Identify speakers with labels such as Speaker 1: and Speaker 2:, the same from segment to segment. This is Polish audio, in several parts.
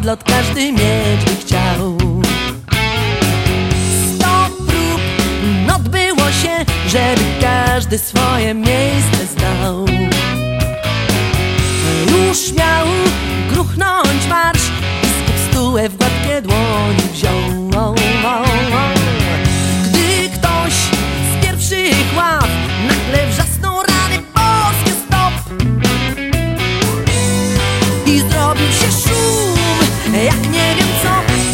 Speaker 1: odlot każdy mieć by chciał. 100 prób odbyło się, żeby każdy swoje miejsce znał. Już miał gruchnąć marsz, biskup stułę w gładkie dłoni wziął. Gdy ktoś z pierwszych ław nagle wrzasnął rany boskie stop i zrobił się szum, jak nie wiem co.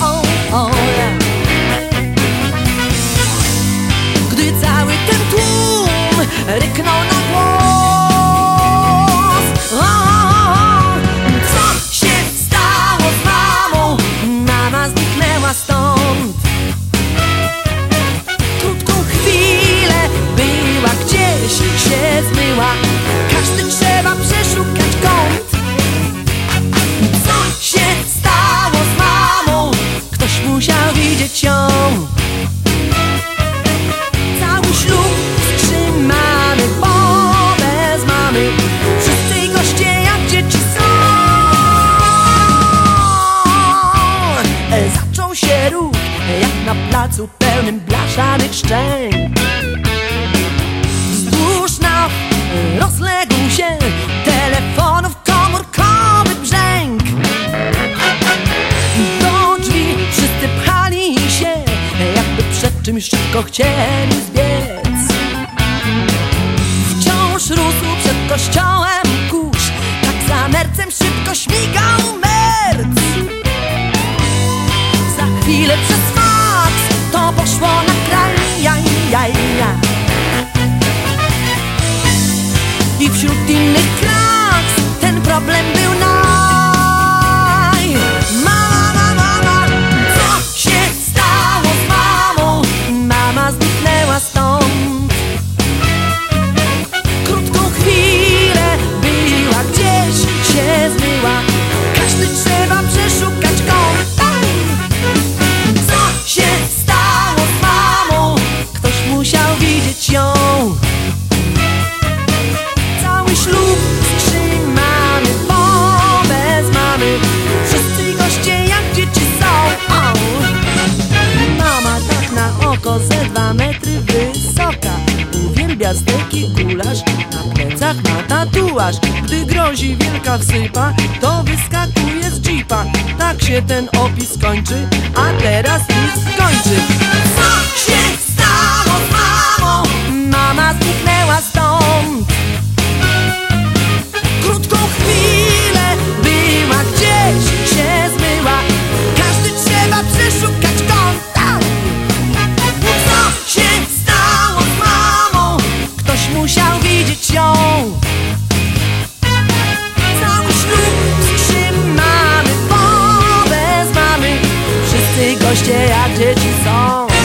Speaker 1: Gdy cały ten tłum ryknął na głos. Co się stało z mamą? Mama zniknęła stąd. Krótką chwilę była, gdzieś się zmyła. Każdy trzeba przeszukać kąt. Co się stało z mamą? Ktoś musiał widzieć ją. Cały ślub wstrzymany, bo bez mamy wszyscy goście jak dzieci są. Zaczął się ruch jak na placu pełnym blaszanych szczęk. Wzdłuż naw rozległ się telefonów komórkowy brzęk. Do drzwi wszyscy pchali się, jakby przed czymś szybko chcieli zbiec. Wciąż rósł przed kościołem kurz, tak za mercem szybko śmigał merc. Za chwilę przez faks to poszło na kraj. I wśród innych kraks ten problem był naj. Mama, co się stało z mamą? Mama zniknęła stąd. Krótką chwilę była, gdzieś się zmyła. Każdy trzeba przeszukać kąt. Co się stało z mamą? Ktoś musiał widzieć ją. Cały ślub wstrzymany, bo bez mamy wszyscy goście jak dzieci są. Mama tak na oko ze 2 metry wysoka. Uwielbia steki, gulasz, na plecach ma tatuaż. Gdy grozi wielka wsypa, to wyskakuje z jeepa. Tak się ten opis kończy, a teraz nic skończy. Co się stało z mamą? Mama zniknęła stąd. Krótką chwilę była, gdzieś się zmyła. Każdy trzeba przeszukać kąt. Co się stało z mamą? Ktoś musiał widzieć ją. Cały ślub wstrzymany, bo bez mamy wszyscy goście jak dzieci są.